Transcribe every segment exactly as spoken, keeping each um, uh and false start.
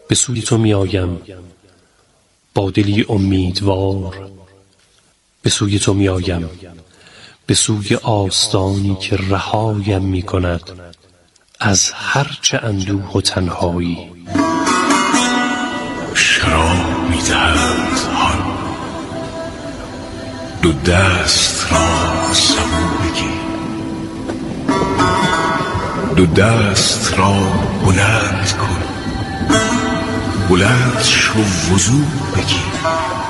به سوی تو می آیم با دلی امیدوار، به سوی تو می آیم به سوی آستانی که رهایم می کند از هر چه اندوه و تنهایی. شراب می دهد هان، دو دست را سبو بگیر، دو دست را بلند کن، بلند شو وضو بگیر.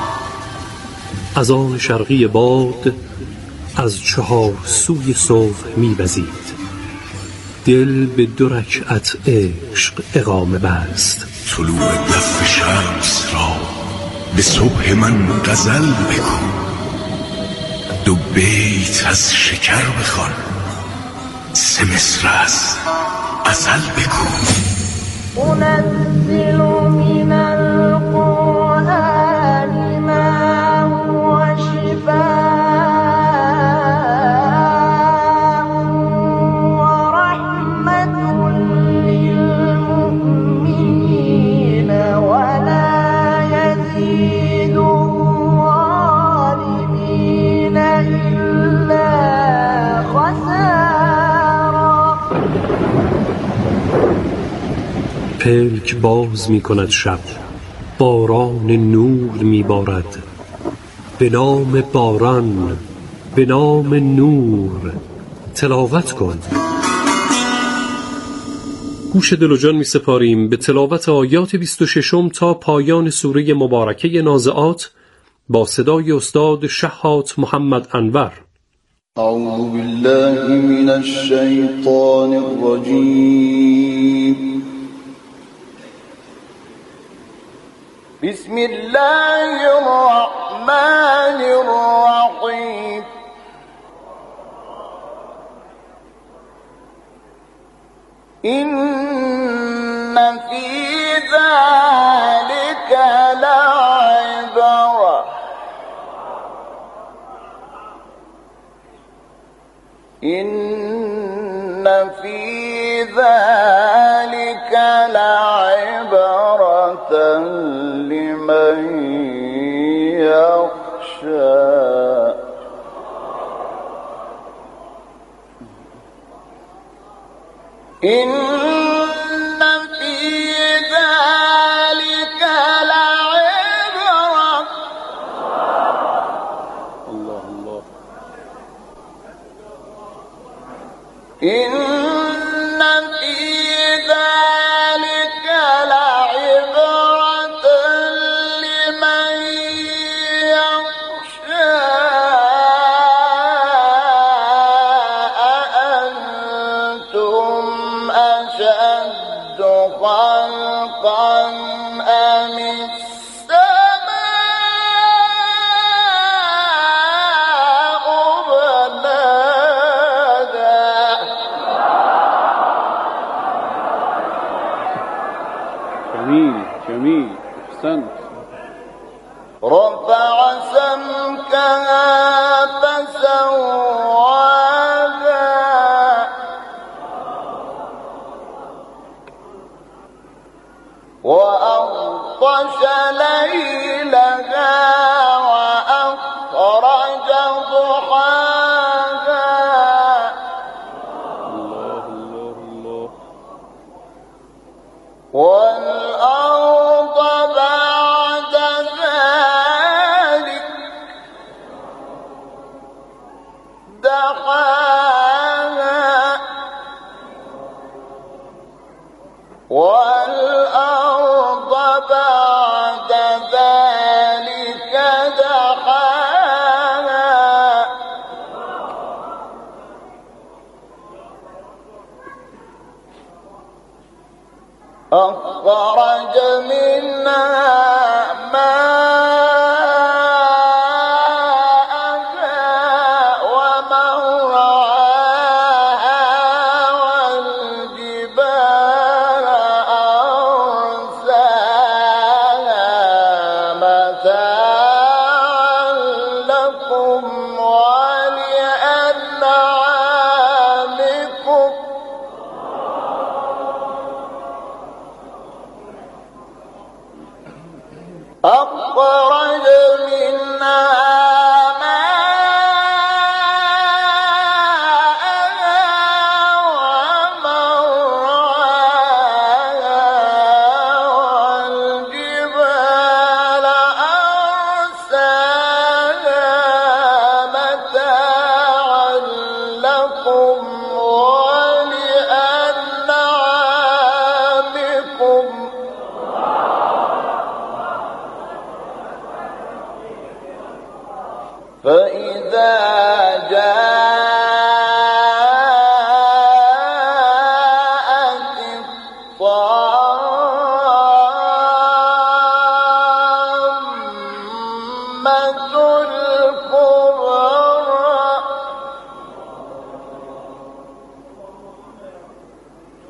از آن شرقی باد از چهار سوی صبح می وزید، دل به دو رکعت عشق اقامه بست. طلوع دف شمس را به صبح من غزل بگو، دو بیت از شکر بخوان، سه مصر از غزل بگو. أنزل من القرآن ما هو شفاء ورحمة للمؤمنين ولا يزيد الظالمين إلا خسارا. پلک باز می کند شب، باران نور می بارد، به نام باران، به نام نور تلاوت کن. گوش دل و جان می سپاریم به تلاوت آیات بیست و ششم تا پایان سوره مبارکه نازعات با صدای استاد شهات محمد انور. اعوذ بالله من الشیطان الرجیم. بسم الله الرحمن الرحیم. إن في ذلك لعبرة إن في ذلك لعبرة لمن يخشى. إن في ذلك لعبرة الله الله إن في ذلك لعبرة لمن يخشى. أأنتم أشد خلقا أم السماء بناها. جميل جميل أحسنت. رفع سمكها فسواها وأغطش ليلها وأخرج ضحاها. الله الله الله. والأرض بعد ذلك دحاها والأرض بعد ذلك دحاها. أخرج منها ماءها ومرعاها والجبال أرساها متاعا لكم ولأنعامكم.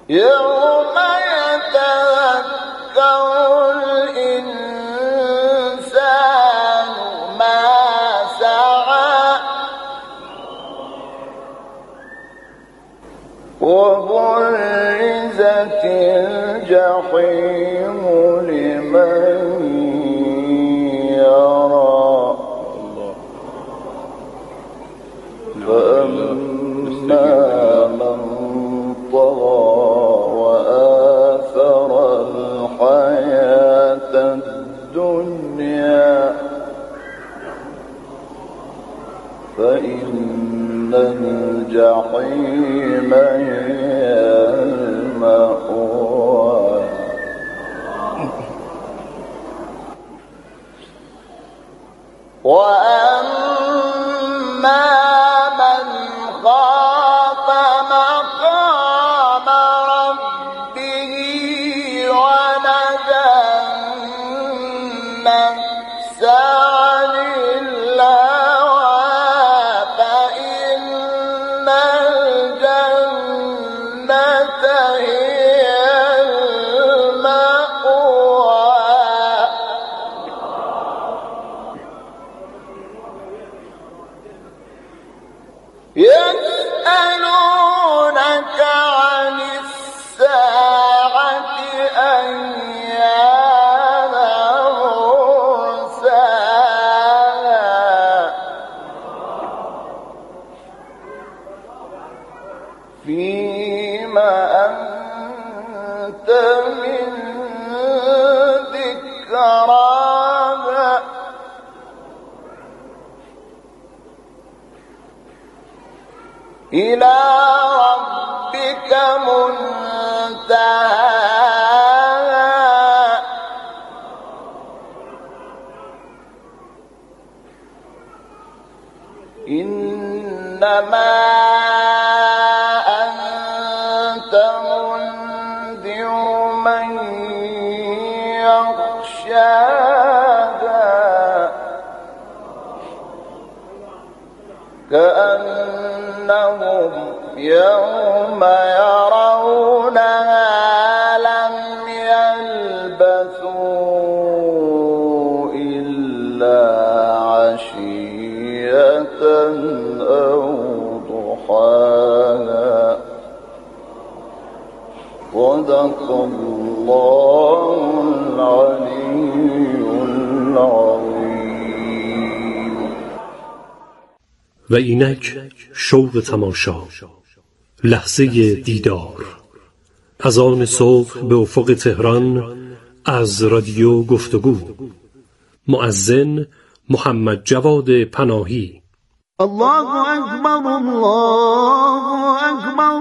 يوم يتذكر الإنسان ما سعى وبرزت الجحيم لمن يرى فأما من طغى وآثر الحياة الدنيا فإن الجحيم هي المأوى وأما من خاف مقام ربه ونهى النفس عن الهوى فإن الجنة هي المأوى يسألونك عن الساعة أيان مرساها فيما أنت من ذكراها إلى ربك منتهاها إنما أنت منذر من يخشاها كأنهم يوم يرونها لم يلبثوا إلا عشية أو ضحاها صدق الله العلي العظيم. و اینک شوق تماشا، لحظه دیدار، از آن صبح به افق تهران از رادیو گفتگو. مؤذن محمد جواد پناهی. الله أكبر الله أكبر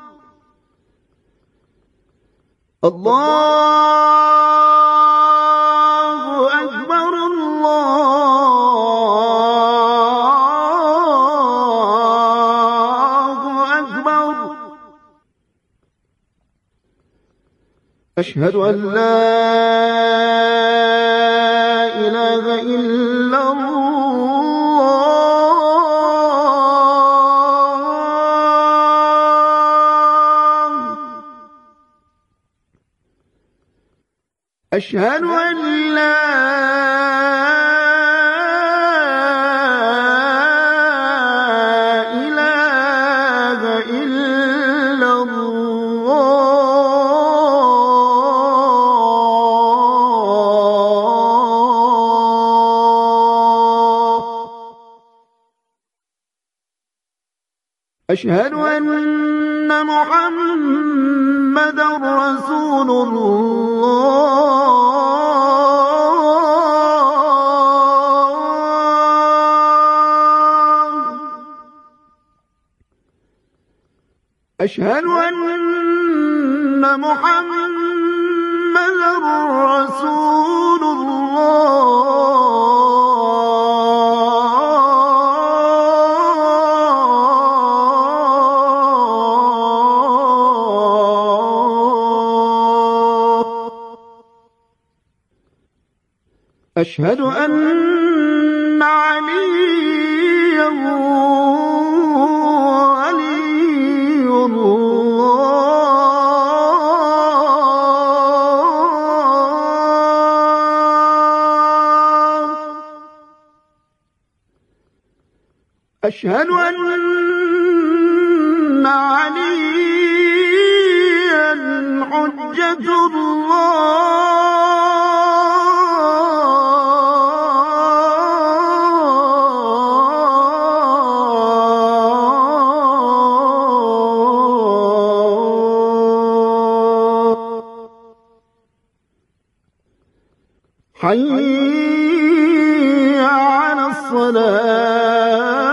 الله أكبر الله أكبر أشهد أن لا إله إلا أشهد أن لا إله إلا الله أشهد أن محمدا رسول الله أشهد أن محمدا رسول الله أشهد أن عليا ولي الله أشهد أن عليا حجة الله حي على الصلاة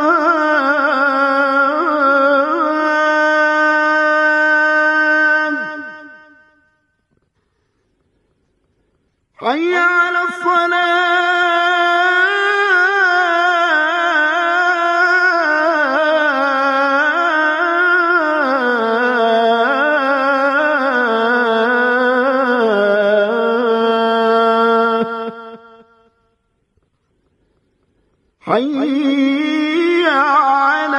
حي على حي على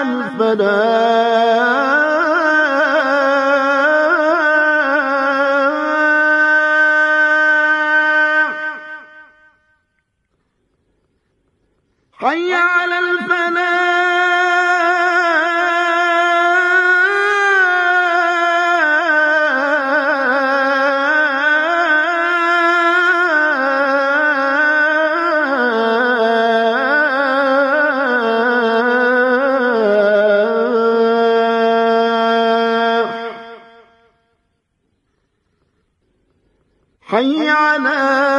الفلاح حي على حي على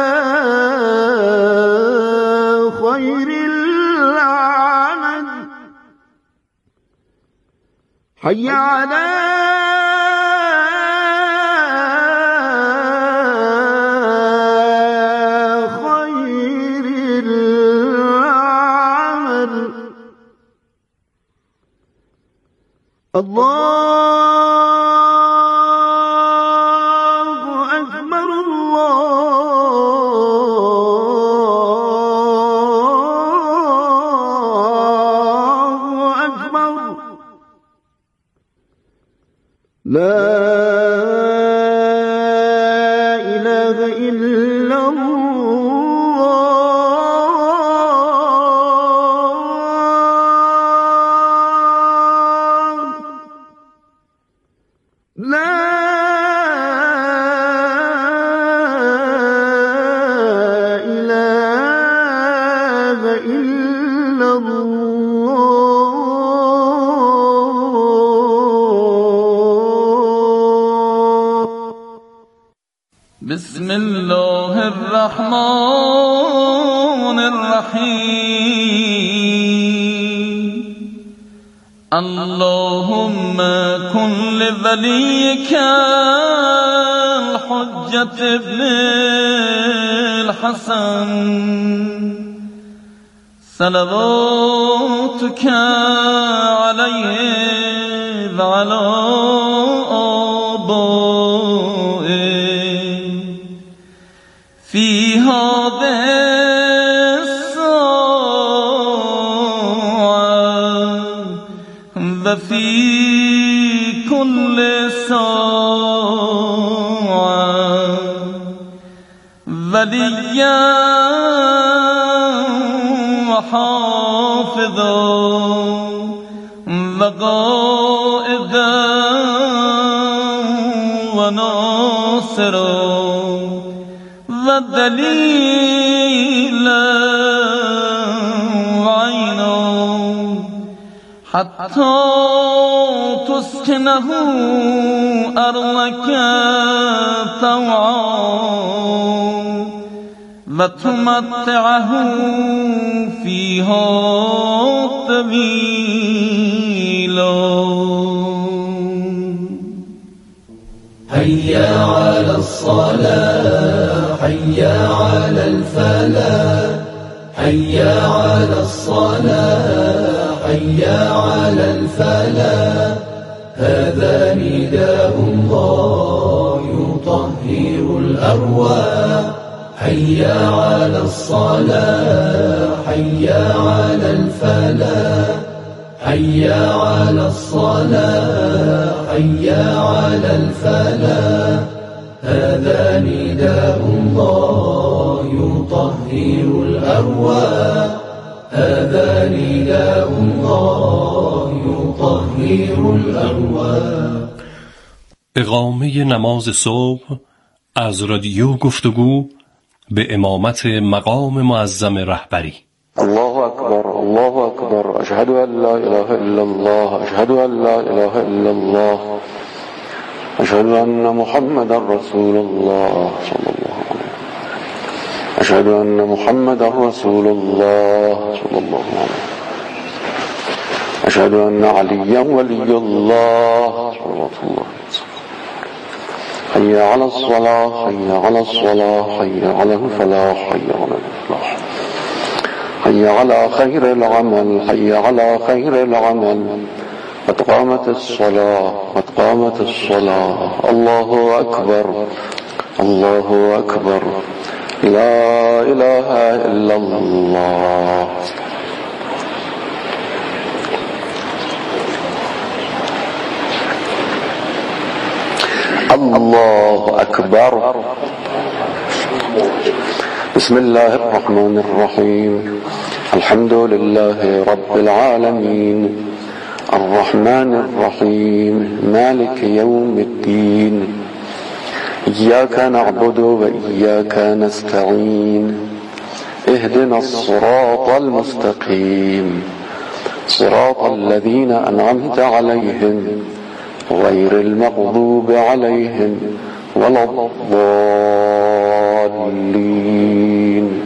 خير العمل حي على خير العمل الله لا إله إلا الله لا إله إلا الله بسم الله الرحمن الرحيم اللهم كن لوليك الحجة ابن الحسن صلواتك عليه وعلى في هذه الساعة وفي كل ساعة وليا وحافظا وقائدا وناصرا ودليلا وعينا حتى تسكنه أرضك طوعا وتمتعه فيها طويلا. هيا على الصلاة هيا على الفلاح هيا على الصلاة هيا على الفلاح هذا نداء الله يطهر الأرواح هيا على الصلاة هيا على الفلاح هيا على الصلاة هيا على الفلاح هذا نداء الله يطهر الأرواح هذا نداء الله يطهر الأرواح. اقامه نماز صبح از رادیو گفتگو به امامت مقام معظم رهبری. الله أكبر الله أكبر أشهد أن لا إله إلا الله أشهد أن لا إله إلا الله أشهد أن محمد رسول الله صلى الله عليه وسلم أشهد أن محمد رسول الله صلى الله عليه وسلم أشهد أن عليا ولي الله صلى الله عليه وسلم. حي على الصلاة حي على الصلاة حي على الفلاح حي على الفلاح حي على خير العمل حي على خير العمل قد قامت الصلاة قد قامت الصلاة. الله أكبر الله أكبر لا إله إلا الله. الله أكبر. بسم الله الرحمن الرحيم الحمد لله رب العالمين الرحمن الرحيم مالك يوم الدين إياك نعبد وإياك نستعين اهدنا الصراط المستقيم صراط الذين أنعمت عليهم غير المغضوب عليهم ولا الضالين.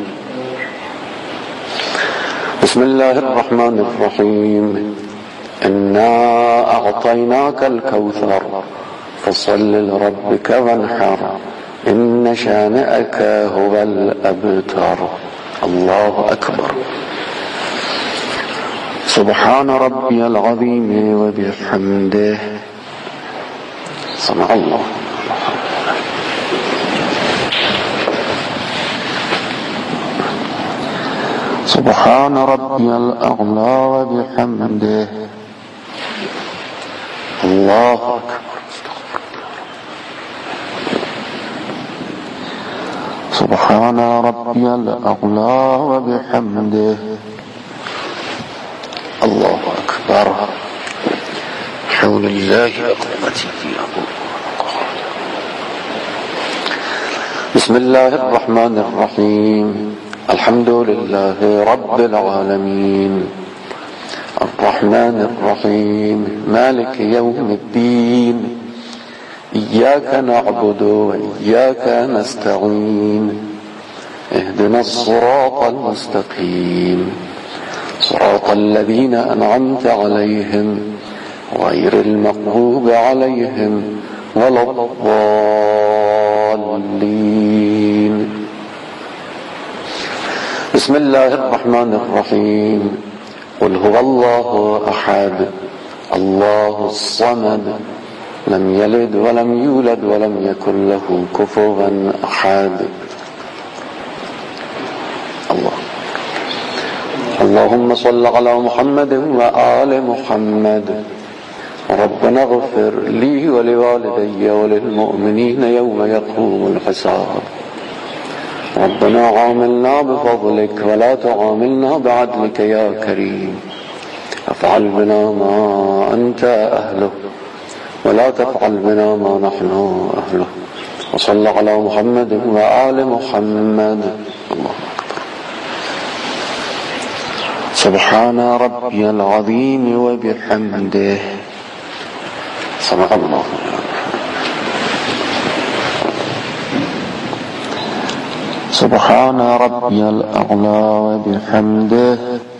بسم الله الرحمن الرحيم إنا أعطيناك الكوثر فصل لربك وانحر إن شانئك هو الأبتر. الله أكبر. سبحان ربي العظيم وبحمده سمع الله. سبحان ربي الأعلى وبحمده. الله أكبر. سبحان ربي الأعلى وبحمده. الله أكبر. حول الله وقوته. بسم الله الرحمن الرحيم الحمد لله رب العالمين الرحمن الرحيم مالك يوم الدين إياك نعبد وإياك نستعين اهدنا الصراط المستقيم صراط الذين أنعمت عليهم غير المغضوب عليهم ولا الضالين. بسم الله الرحمن الرحيم قل هو الله أحد الله الصمد لم يلد ولم يولد ولم يكن له كفوا أحد. الله. اللهم صل على محمد وآل محمد. ربنا اغفر لي ولوالدي وللمؤمنين يوم يقوم الحساب. ربنا عاملنا بفضلك ولا تعاملنا بعدلك يا كريم. افعل بنا ما أنت أهله ولا تفعل بنا ما نحن أهله. وصلى على محمد وآل محمد. الله أكبر. سبحان ربي العظيم وبحمده سمع الله. سبحان ربي الأعلى وبحمده.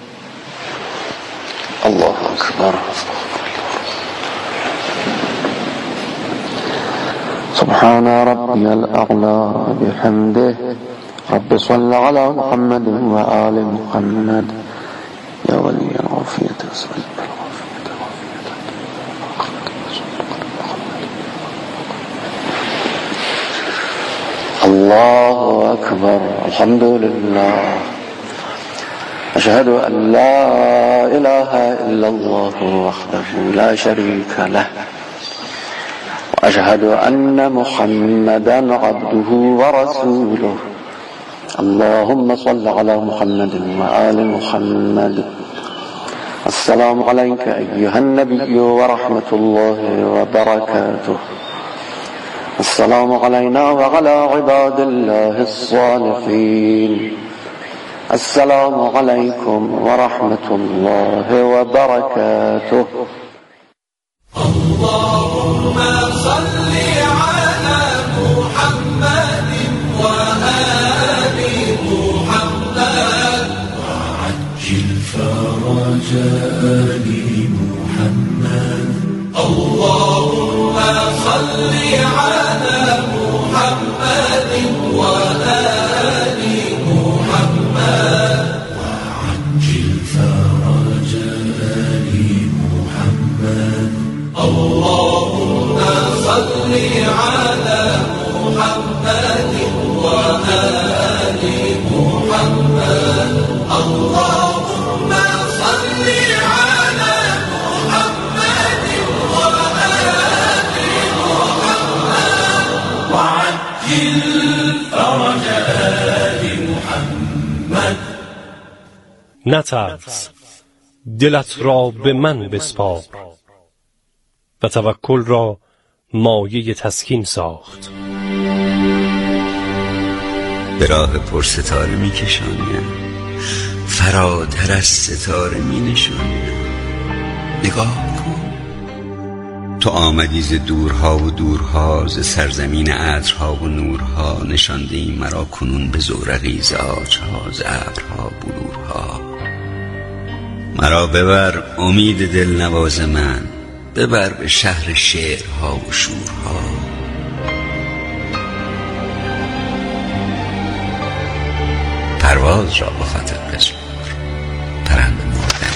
الله أكبر. سبحان ربي الأعلى وبحمده. رب صل على محمد وآل محمد يا ولي العافية وسلم. الله أكبر. الحمد لله. أشهد أن لا إله إلا الله وحده لا شريك له وأشهد أن محمدا عبده ورسوله. اللهم صل على محمد وآل محمد. السلام عليك أيها النبي ورحمة الله وبركاته. السلام علينا وعلى عباد الله الصالحين. السلام عليكم ورحمة الله وبركاته. اللهم صل على محمد وآل محمد وعجل فرج آل محمد. اللهم صل على محمد وآل محمد وعجل فرج آل محمد. اللهم صل على محمد وآل محمد. اللهم صل على محمد وآل محمد وعجل فرج آل محمد. نترس، دلت را به من بسپار و توکل را مایه تسکین ساخت. به راه پر ستاره می کشانیم، فراتر از ستاره می نشانیم. نگاه کن، تو آمدی ز دورها و دورها، ز سرزمین عطرها و نورها. نشانده ای مرا کنون به زورقی، ز آجها، ز ابرها، بلورها. مرا ببر امید دلنواز من، ببر به شهر شعرها و شورها. پرواز را با خاطر بسپار، پرنده مردن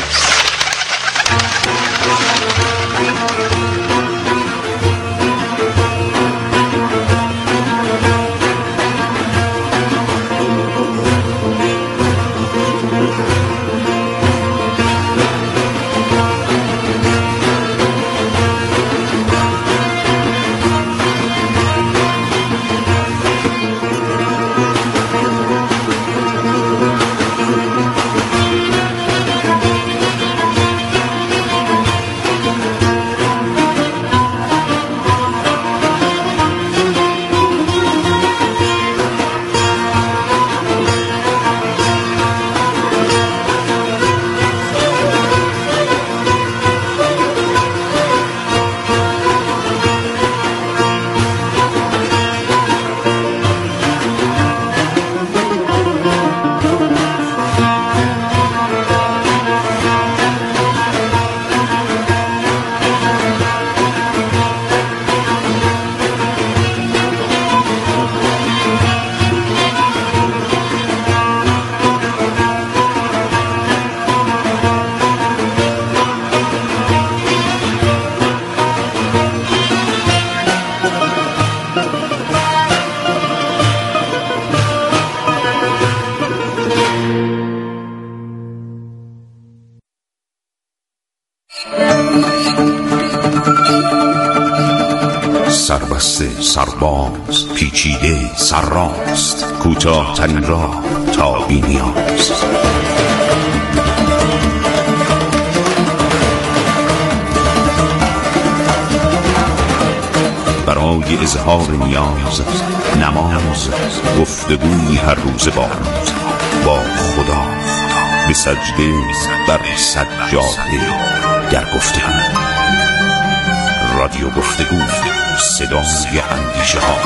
سربسته، سرباز، پیچیده، سرراست، کوتاه ترین راه تا بی نیاز. برای اظهار نیاز، نماز، گفتگوی هر روز با با خدا، به سجده بر سجاده در گفتگو. رادیو گفتگو، صدای اندیشه ها.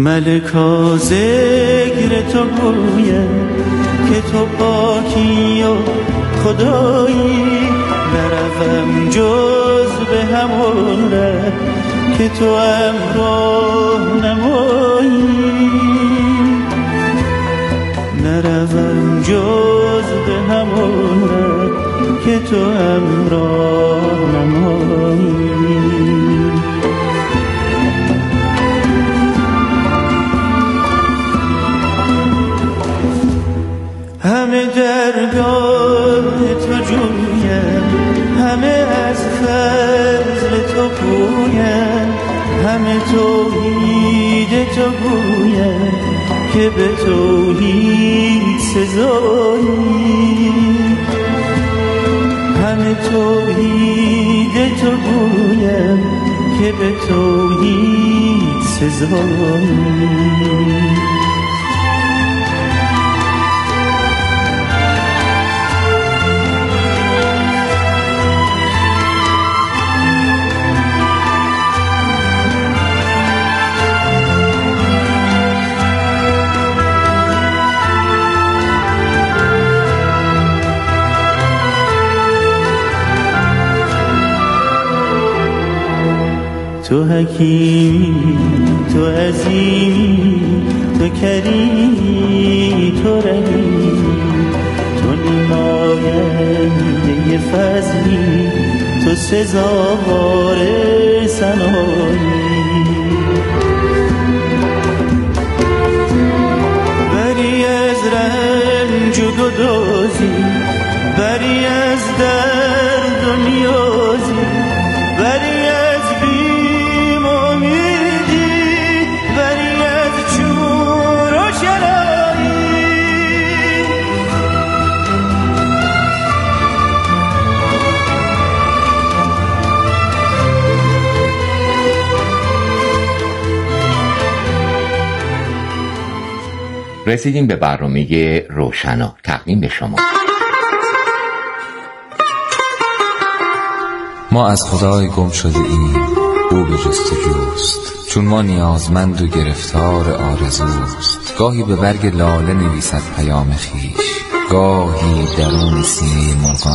ملکا ذکر تو گوید که تو پاکی و خدایی، نروم جز به همون ره که تو امراه نمایی، نروم جز به همون ره که تو امراه نمایی. همه درگاه تو جویم، همه از فضل تو پویم، همه توحید تو گویم که به توحید سزایی، همه توحید تو گویم که به توحید سزایی. تو حکیمی، تو عظیمی، تو کریمی، تو رحیمی، تو نماینده فضلی، تو سزاوار ثنایی. بری از رنج و گدازی، بری از درد و نیازی، بری رسیدیم به برنامه روشنا، تقدیم به شما. ما از خدای گم شده ایم، او به جستجوست، چون ما نیازمند و گرفتار آرزوست. گاهی به برگ لاله نویسد پیام خیش، گاهی درون سینه مرغان